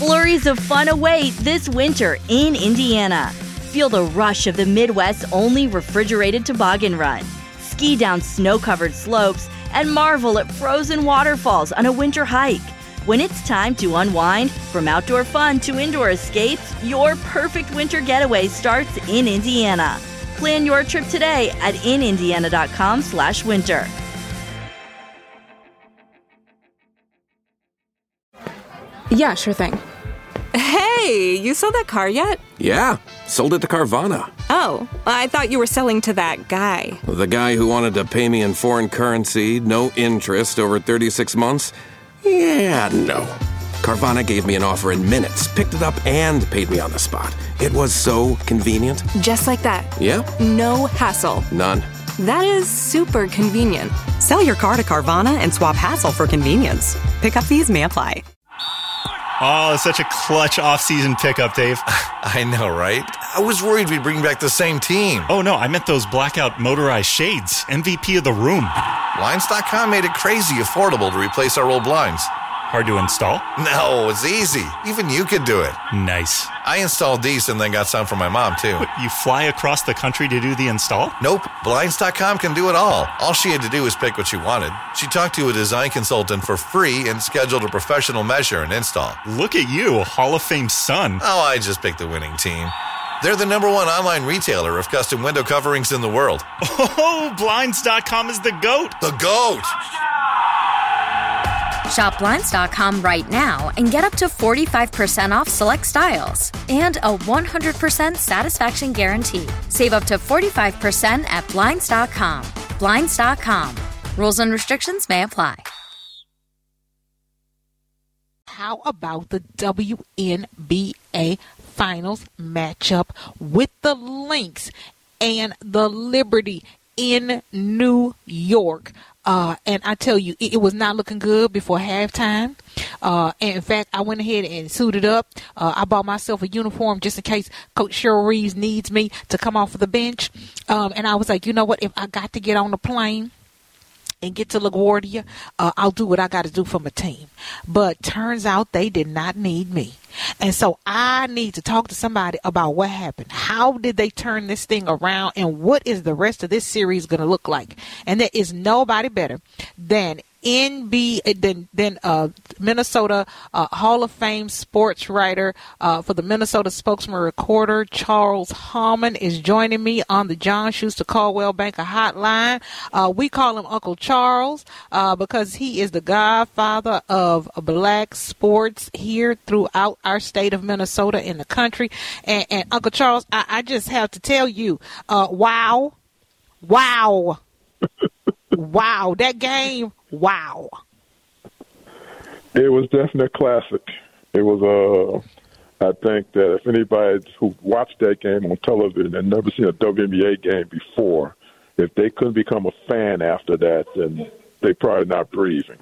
Flurries of fun await this winter in Indiana. Feel the rush of the Midwest's only refrigerated toboggan run. Ski down snow-covered slopes and marvel at frozen waterfalls on a winter hike. When it's time to unwind, from outdoor fun to indoor escapes, your perfect winter getaway starts in Indiana. Plan your trip today at inindiana.com/winter. Yeah, sure thing. Hey, you sold that car yet? Yeah, sold it to Carvana. Oh, I thought you were selling to that guy. The guy who wanted to pay me in foreign currency, no interest, over 36 months? Yeah, no. Carvana gave me an offer in minutes, picked it up, and paid me on the spot. It was so convenient. Just like that. Yeah? No hassle. None. That is super convenient. Sell your car to Carvana and swap hassle for convenience. Pickup fees may apply. Oh, such a clutch off-season pickup, Dave. I know, right? I was worried we'd bring back the same team. Oh, no, I meant those blackout motorized shades. MVP of the room. Blinds.com made it crazy affordable to replace our old blinds. Hard to install? No, it's easy. Even you could do it. Nice. I installed these and then got some for my mom, too. What, you fly across the country to do the install? Nope. Blinds.com can do it all. All she had to do was pick what she wanted. She talked to a design consultant for free and scheduled a professional measure and install. Look at you, Hall of Fame son. Oh, I just picked the winning team. They're the #1 online retailer of custom window coverings in the world. Oh, Blinds.com is the GOAT. The GOAT! Shop Blinds.com right now and get up to 45% off select styles and a 100% satisfaction guarantee. Save up to 45% at Blinds.com. Blinds.com. Rules and restrictions may apply. How about the WNBA Finals matchup with the Lynx and the Liberty in New York? And I tell you, it was not looking good before halftime. And in fact, I went ahead and suited up. I bought myself a uniform just in case Coach Cheryl Reeves needs me to come off of the bench. And I was like, you know what? If I got to get on the plane and get to LaGuardia, I'll do what I got to do for my team. But turns out they did not need me. And so I need to talk to somebody about what happened. How did they turn this thing around, and what is the rest of this series going to look like? And there is nobody better than Minnesota Hall of Fame sports writer for the Minnesota Spokesman Recorder, Charles Hallman, is joining me on the John Schuster Caldwell Banker Hotline. We call him Uncle Charles because he is the godfather of black sports here throughout our state of Minnesota in the country. And Uncle Charles, I just have to tell you, wow. Wow, that game, wow. It was definitely a classic. It was, I think that if anybody who watched that game on television and never seen a WNBA game before, if they couldn't become a fan after that, then they probably not breathing.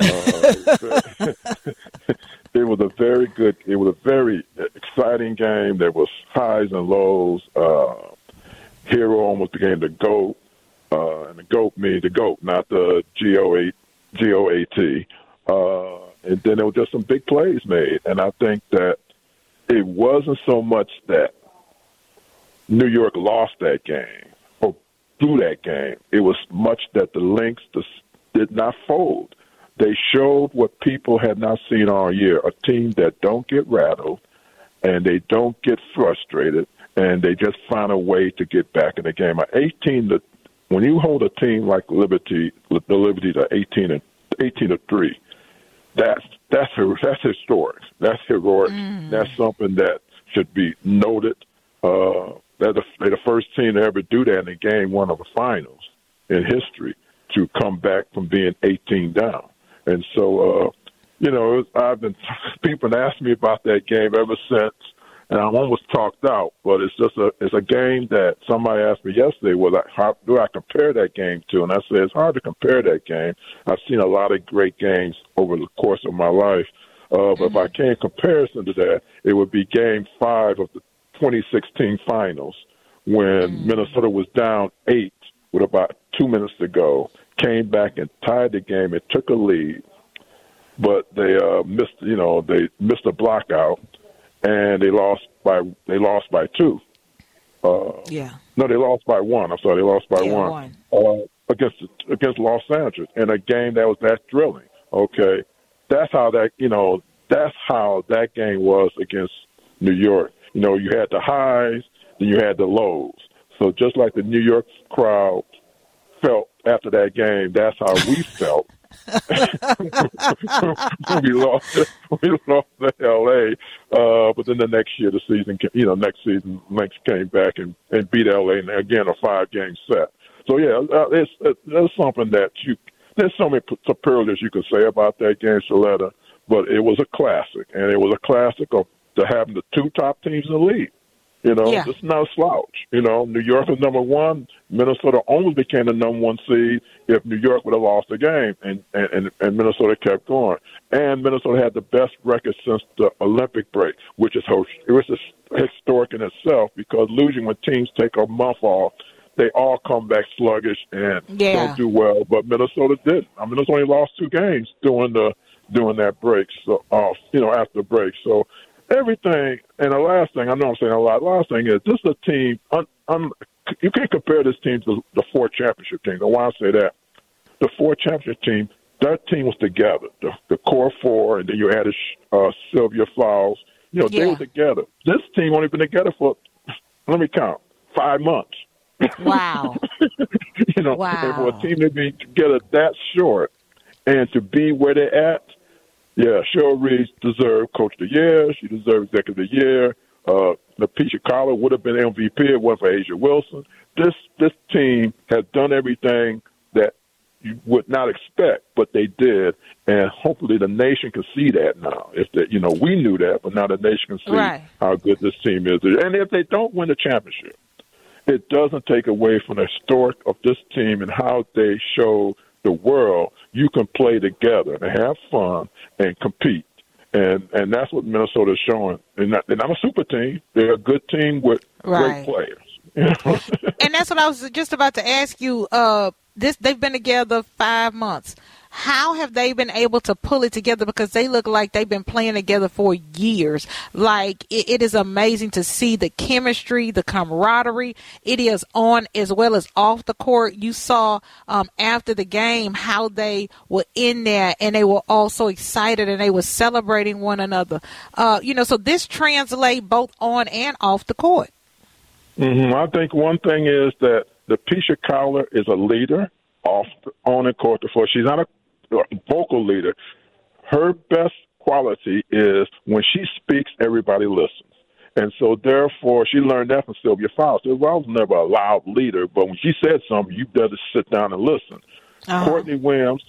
It was a very exciting game. There was highs and lows. Hero almost became the GOAT. And the GOAT means the GOAT, not the GOAT. And then there were just some big plays made. And I think that it wasn't so much that New York lost that game or blew that game. It was much that the Lynx did not fold. They showed what people had not seen all year, a team that don't get rattled and they don't get frustrated, and they just find a way to get back in the game. When you hold a team like the Liberty to 18-3, that's historic. That's heroic. That's something that should be noted. They're the first team to ever do that in a game one of the finals in history, to come back from being 18 down. And so, people asked me about that game ever since, and I'm almost talked out. But it's a game that somebody asked me yesterday, how do I compare that game to? And I said, it's hard to compare that game. I've seen a lot of great games over the course of my life. But if I can't comparison to that, it would be Game 5 of the 2016 finals, when Minnesota was down 8 with about 2 minutes to go, came back and tied the game and took a lead. but they missed a blockout, and they lost by 2. No, they lost by 1. I'm sorry, they lost by 1 against Los Angeles in a game that was that thrilling. Okay, that's how that game was against New York. You had the highs, then you had the lows. So just like the New York crowd felt after that game, that's how we felt. we lost to LA, but then the next year, next season, Lynx came back and beat LA, and again a 5-game set. So yeah, there's something there's so many superlatives you could say about that game, Shaletta, but it was a classic, and it was a classic of having the 2 top teams in the league. It's not a slouch. New York was number 1. Minnesota almost became the number 1 seed if New York would have lost the game, and Minnesota kept going. And Minnesota had the best record since the Olympic break, which is historic in itself, because losing when teams take a month off, they all come back sluggish and don't do well. But Minnesota did. Minnesota only lost 2 games during that break. So after the break. So. Everything, and the last thing, I know I'm saying a lot, last thing is this is a team, you can't compare this team to the 4 championship teams. And why I say that, the 4 championship team, that team was together, the core 4, and then you added Sylvia Fowles. They were together. This team only been together for, let me count, 5 months. Wow. Wow. And for a team to be together that short and to be where they're at, yeah, Cheryl Reed deserved Coach of the Year. She deserved Executive of the Year. Napisha Collar would have been MVP if it wasn't for Asia Wilson. This team has done everything that you would not expect, but they did, and hopefully the nation can see that now. We knew that, but now the nation can see how good this team is. And if they don't win the championship, it doesn't take away from the historic of this team and how they show the world you can play together and have fun and compete. And that's what Minnesota is showing. They're not a super team. They're a good team with great players. And that's what I was just about to ask you. They've been together 5 months. How have they been able to pull it together? Because they look like they've been playing together for years. Like, it is amazing to see the chemistry, the camaraderie. It is on as well as off the court. You saw after the game how they were in there and they were all so excited and they were celebrating one another. So this translates both on and off the court. Mm-hmm. I think one thing is that Napisha Collar is a leader on the court. She's not a vocal leader. Her best quality is when she speaks, everybody listens. And so, therefore, she learned that from Sylvia Fowles. Sylvia Fowles was never a loud leader, but when she said something, you better sit down and listen. Courtney Williams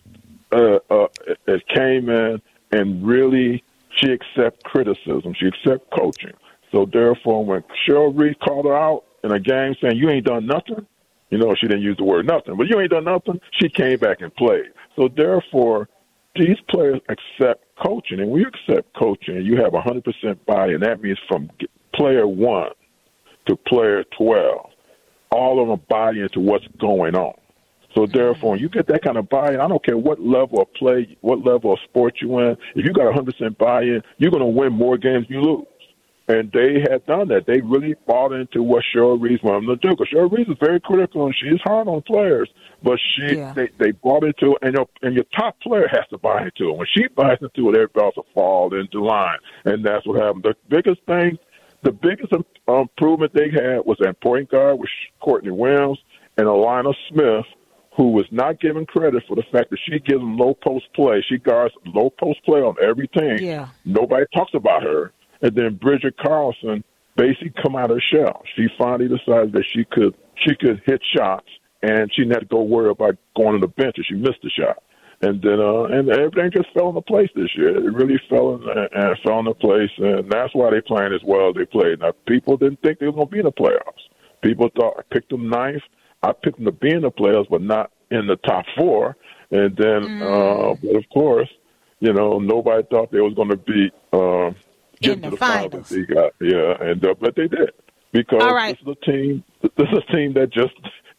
came in and really, she accepts criticism. She accepts coaching. So, therefore, when Cheryl Reed called her out in a game saying, you ain't done nothing, she didn't use the word nothing, but you ain't done nothing, she came back and played. So, therefore, these players accept coaching. And when you accept coaching and you have 100% buy-in, that means from player 1 to player 12, all of them buy into what's going on. So, therefore, when you get that kind of buy-in, I don't care what level of play, what level of sport you're in, if you got 100% buy-in, you're going to win more games than you lose. And they had done that. They really bought into what Cheryl Reed wanted them to do. Because Cheryl Reed is very critical, and she's hard on players. But they bought into it, and your top player has to buy into it. When she buys into it, everybody else will fall into line. And that's what happened. The biggest improvement they had was that point guard with Courtney Williams and Alana Smith, who was not given credit for the fact that she gives them low post play. She guards low post play on every team. Yeah. Nobody talks about her. And then Bridget Carlson basically come out of her shell. She finally decided that she could hit shots, and she didn't have to go worry about going on the bench if she missed a shot. And then and everything just fell into place this year. It really fell into place, and that's why they're playing as well as they played. Now, people didn't think they were going to be in the playoffs. People thought I picked them ninth. I picked them to be in the playoffs, but not in the top 4. And then, but of course, nobody thought they was going to beat. In the finals. But they did, because this is a team that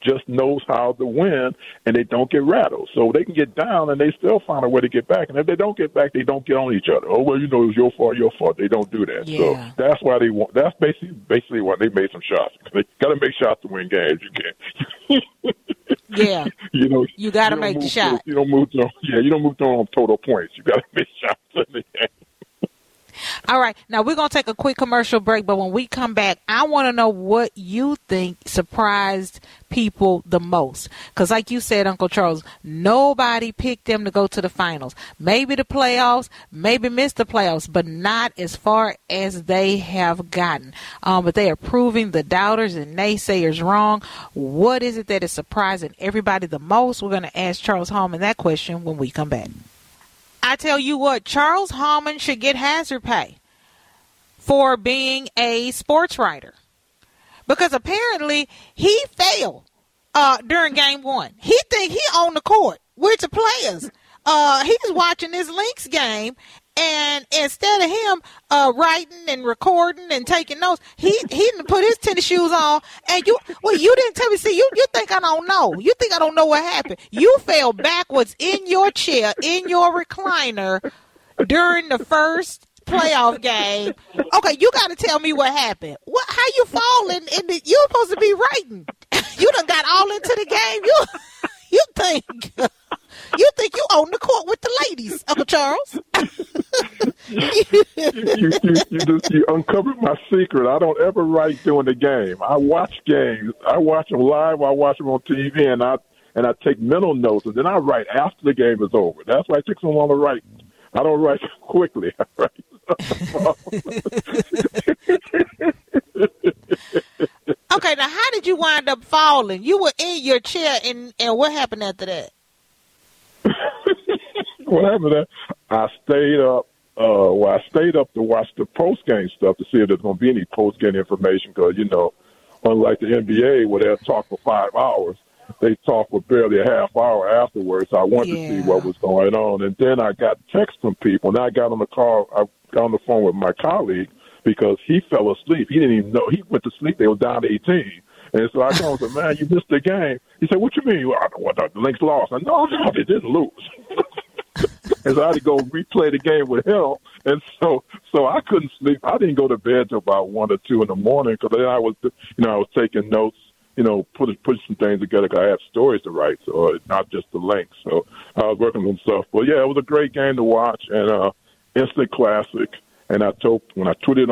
just knows how to win, and they don't get rattled. So they can get down, and they still find a way to get back. And if they don't get back, they don't get on each other. Oh, well, it was your fault, your fault. They don't do that. Yeah. So that's why they want. That's basically why they made some shots. They got to make shots to win games. You can't. Yeah. You got to make the shot. You don't move to. Yeah, you don't move on total points. You got to make shots in the game. All right. Now, we're going to take a quick commercial break, but when we come back, I want to know what you think surprised people the most. Because like you said, Uncle Charles, nobody picked them to go to the finals. Maybe the playoffs, maybe missed the playoffs, but not as far as they have gotten. But they are proving the doubters and naysayers wrong. What is it that is surprising everybody the most? We're going to ask Charles Hallman that question when we come back. I tell you what, Charles Hallman should get hazard pay for being a sports writer, because apparently he failed during game one. He think he on the court with the players. He's watching this Lynx game, and instead of him writing and recording and taking notes, he didn't put his tennis shoes on. And you didn't tell me. See, you think I don't know? You think I don't know what happened? You fell backwards in your chair, in your recliner, during the first playoff game. Okay, you got to tell me what happened. How you falling? You supposed to be writing. You done got all into the game. You think you on the court with the ladies, Uncle Charles? you uncovered my secret. I don't ever write during the game. I watch games. I watch them live. I watch them on TV, and I take mental notes, and then I write after the game is over. That's why it takes so long to write. I don't write quickly. I write. Okay, now how did you wind up falling? You were in your chair, and what happened after that? What happened to that? I stayed up. I stayed up to watch the post-game stuff to see if there's going to be any post-game information because, unlike the NBA where they'll talk for 5 hours, they talk for barely a half hour afterwards. So I wanted to see what was going on. And then I got texts from people. And I got on the call. I got on the phone with my colleague because he fell asleep. He didn't even know. He went to sleep. They were down to 18. And so I called him and said, man, you missed the game. He said, what you mean? Well, I don't know what the Lynx lost. I said, no, they didn't lose. And so I had to go replay the game with him. And so I couldn't sleep. I didn't go to bed till about 1 or 2 in the morning because then I was taking notes, putting some things together because I had stories to write, so not just the Lynx. So I was working on stuff. But, yeah, it was a great game to watch and instant classic. And when I tweeted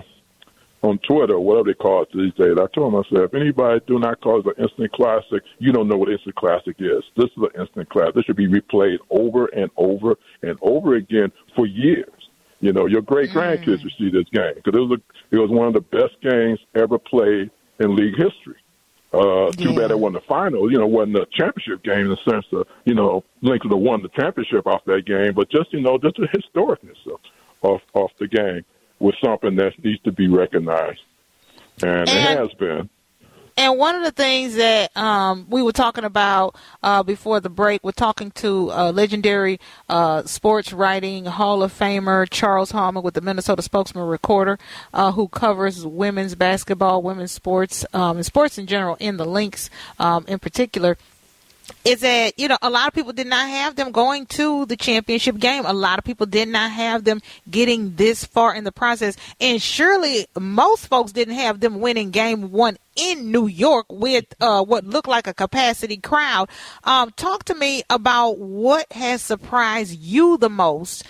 on Twitter, whatever they call it these days, I told them, I said, if anybody do not call it an instant classic, you don't know what instant classic is. This is an instant classic. This should be replayed over and over and over again for years. Your great-grandkids will see this game because it was one of the best games ever played in league history. Too bad it wasn't the final. It wasn't the championship game in the sense that, Lynx would have won the championship off that game, but just the historicness of the game was something that needs to be recognized, and it has been. And one of the things that we were talking about before the break, we're talking to legendary sports writing Hall of Famer Charles Hallman with the Minnesota Spokesman Recorder, who covers women's basketball, women's sports, and sports in general in the Lynx in particular. Is that, a lot of people did not have them going to the championship game. A lot of people did not have them getting this far in the process. And surely most folks didn't have them winning game one in New York with what looked like a capacity crowd. Talk to me about what has surprised you the most,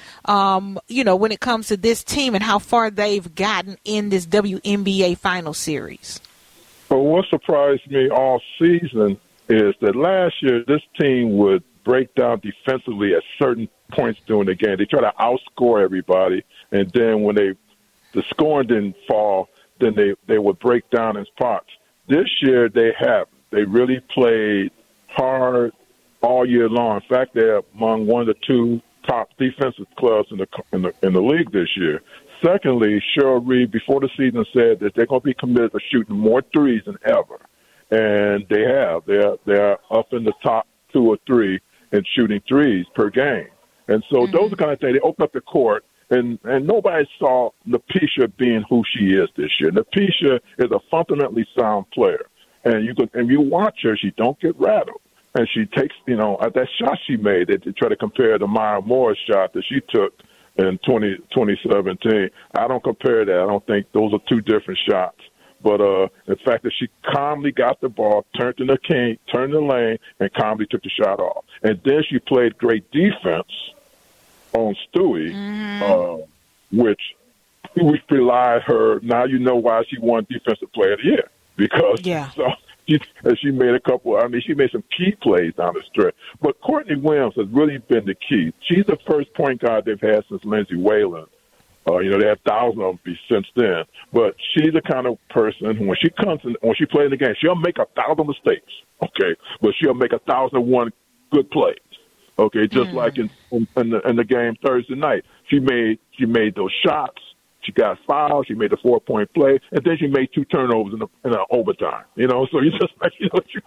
when it comes to this team and how far they've gotten in this WNBA final series. Well, what surprised me all season is that last year this team would break down defensively at certain points during the game. They try to outscore everybody, and then when the scoring didn't fall, then they would break down in spots. This year they haven't. They really played hard all year long. In fact, they're among one of the 2 top defensive clubs in the league this year. Secondly, Cheryl Reed before the season said that they're going to be committed to shooting more threes than ever. And they have. They're up in the top 2 or 3 in shooting threes per game. And so those are the kind of things. They open up the court, and nobody saw Napisha being who she is this year. Napisha is a fundamentally sound player. And you watch her, she don't get rattled. And she takes, that shot she made, they try to compare to Maya Moore's shot that she took in 2017. I don't compare that. I don't think those are two different shots. But the fact that she calmly got the ball, turned in the lane, and calmly took the shot off. And then she played great defense on Stewie, which we relied her. Now you know why she won Defensive Player of the Year. Because she made she made some key plays down the stretch. But Courtney Williams has really been the key. She's the first point guard they've had since Lindsay Whalen. They have thousands of them since then. But she's the kind of person who, when she plays the game, she'll make 1,000 mistakes, okay? But she'll make 1,001 good plays, okay? Just like in the game Thursday night. She made those shots. She got fouled. She made a 4-point play, and then she made 2 turnovers in an overtime. So you just like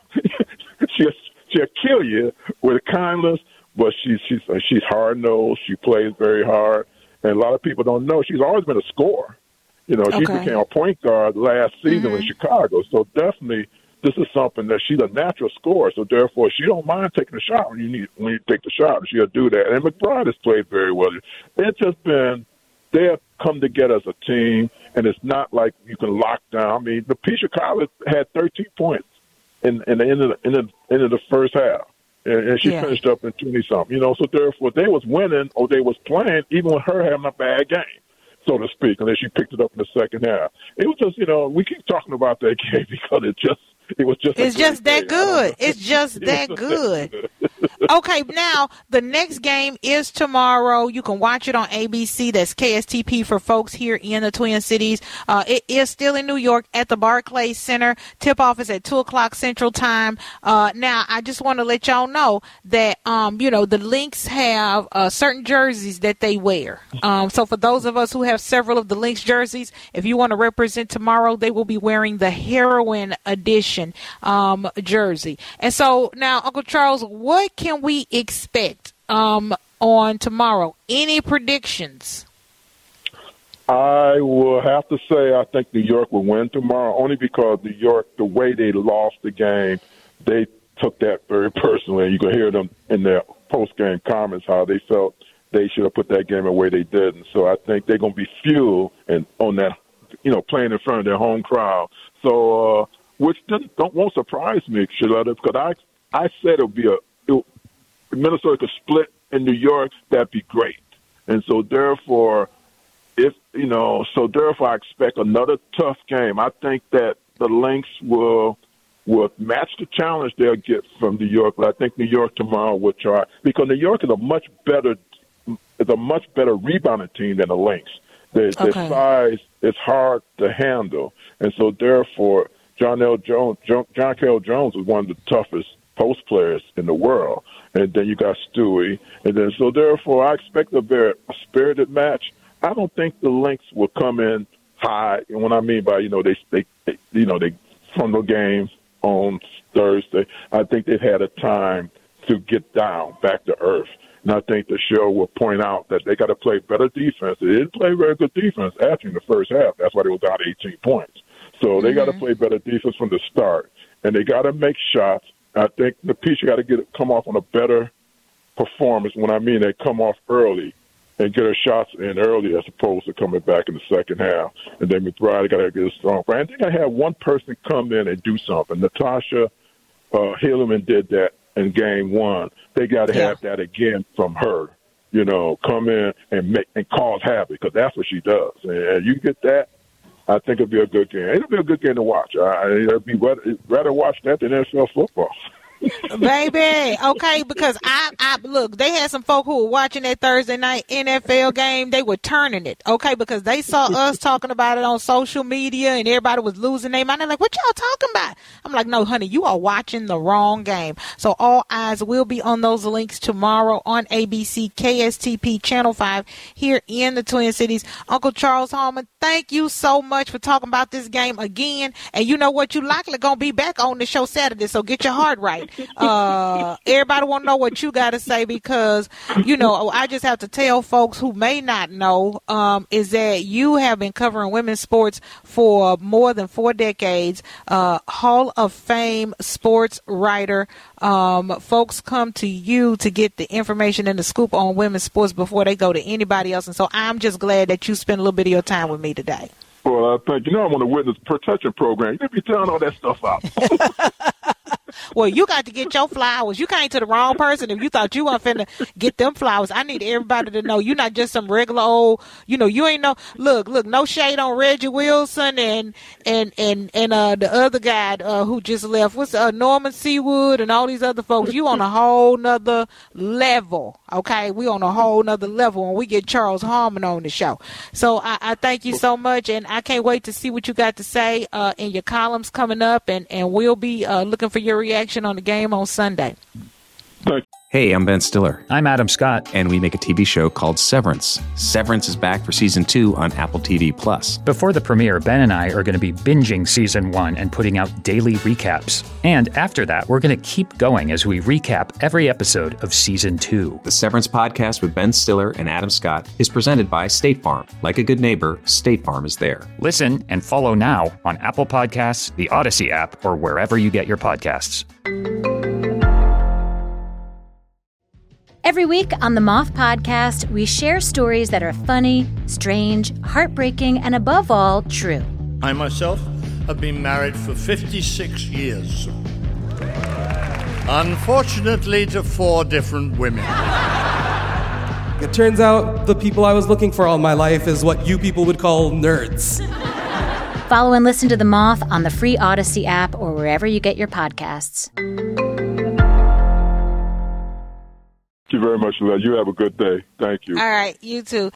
she'll kill you with kindness, but she's hard nosed. She plays very hard, and a lot of people don't know she's always been a scorer. She became a point guard last season in Chicago. So definitely, this is something that she's a natural scorer. So therefore, she don't mind taking a shot when you take the shot. She'll do that. And McBride has played very well. It's just been. They have come together as a team, and it's not like you can lock down. I mean, Lapisha Collins had 13 points in the end of the first half, and she finished up in 20-something. So therefore, they was winning or they was playing even with her having a bad game, so to speak, and then she picked it up in the second half. It was just, we keep talking about that game because it's just that good. It's just that good. Okay, now the next game is tomorrow. You can watch it on ABC. That's KSTP for folks here in the Twin Cities. It is still in New York at the Barclays Center. Tip-off is at 2 o'clock Central Time. Now, I just want to let y'all know that, the Lynx have certain jerseys that they wear. So for those of us who have several of the Lynx jerseys, if you want to represent tomorrow, they will be wearing the Heroin Edition jersey. And so now, Uncle Charles, what can we expect on tomorrow? Any predictions? I will have to say I think New York will win tomorrow, only because New York, the way they lost the game, they took that very personally. You can hear them in their post-game comments how they felt they should have put that game away. They didn't. So I think they're going to be fueled on that, playing in front of their home crowd. So, which won't surprise me, Shaletta, because I said Minnesota could split in New York, that'd be great. And so therefore, I expect another tough game. I think that the Lynx will match the challenge they'll get from New York, but I think New York tomorrow will try, because New York is a much better rebounding team than the Lynx. Their size is hard to handle, and so therefore, John Carroll Jones is one of the toughest post players in the world. And then you got Stewie. And then, so therefore, I expect a very spirited match. I don't think the Lynx will come in high. And what I mean by, they from the game on Thursday, I think they've had a time to get down, back to earth. And I think the show will point out that they got to play better defense. They didn't play very good defense after in the first half. That's why they were down 18 points. So they got to play better defense from the start. And they got to make shots. I think the Peach got to come off on a better performance. When I mean they come off early and get her shots in early as opposed to coming back in the second half. And then McBride got to get a strong. But I think I had one person come in and do something. Natasha Hilleman did that in game one. They got to have that again from her. Come in and cause havoc, because that's what she does. And you get that, I think it'll be a good game. It'll be a good game to watch. I'd be rather watch that than NFL football. Baby, okay, because I look, they had some folk who were watching that Thursday night NFL game. They were turning it, okay, because they saw us talking about it on social media and everybody was losing their mind. They're like, what y'all talking about? I'm like, no, honey, you are watching the wrong game. So all eyes will be on those links tomorrow on ABC, KSTP, Channel 5 here in the Twin Cities. Uncle Charles Hallman, thank you so much for talking about this game again. And you know what? You likely going to be back on the show Saturday, so get your heart right. Everybody want to know what you got to say because, I just have to tell folks who may not know is that you have been covering women's sports for more than 4 decades. Hall of Fame sports writer. Folks come to you to get the information and the scoop on women's sports before they go to anybody else. And so I'm just glad that you spent a little bit of your time with me today. Well, I think, I'm on the witness protection program. You be telling all that stuff out. Well, you got to get your flowers. You came to the wrong person if you thought you weren't finna get them flowers. I need everybody to know you're not just some regular old, you ain't no, look, no shade on Reggie Wilson and the other guy who just left. What's Norman Seawood and all these other folks. You on a whole nother level, okay? We on a whole nother level when we get Charles Harmon on the show. So I thank you so much, and I can't wait to see what you got to say in your columns coming up, and we'll be looking for your reaction on the game on Sunday. Hey, I'm Ben Stiller. I'm Adam Scott. And we make a TV show called Severance. Severance is back for Season 2 on Apple TV+. Before the premiere, Ben and I are going to be binging Season 1 and putting out daily recaps. And after that, we're going to keep going as we recap every episode of Season 2. The Severance podcast with Ben Stiller and Adam Scott is presented by State Farm. Like a good neighbor, State Farm is there. Listen and follow now on Apple Podcasts, the Odyssey app, or wherever you get your podcasts. Every week on the Moth Podcast, we share stories that are funny, strange, heartbreaking, and above all, true. I myself have been married for 56 years. Unfortunately, to 4 different women. It turns out the people I was looking for all my life is what you people would call nerds. Follow and listen to The Moth on the free Odyssey app or wherever you get your podcasts. Thank you very much, Lynette. You have a good day. Thank you. All right, you too.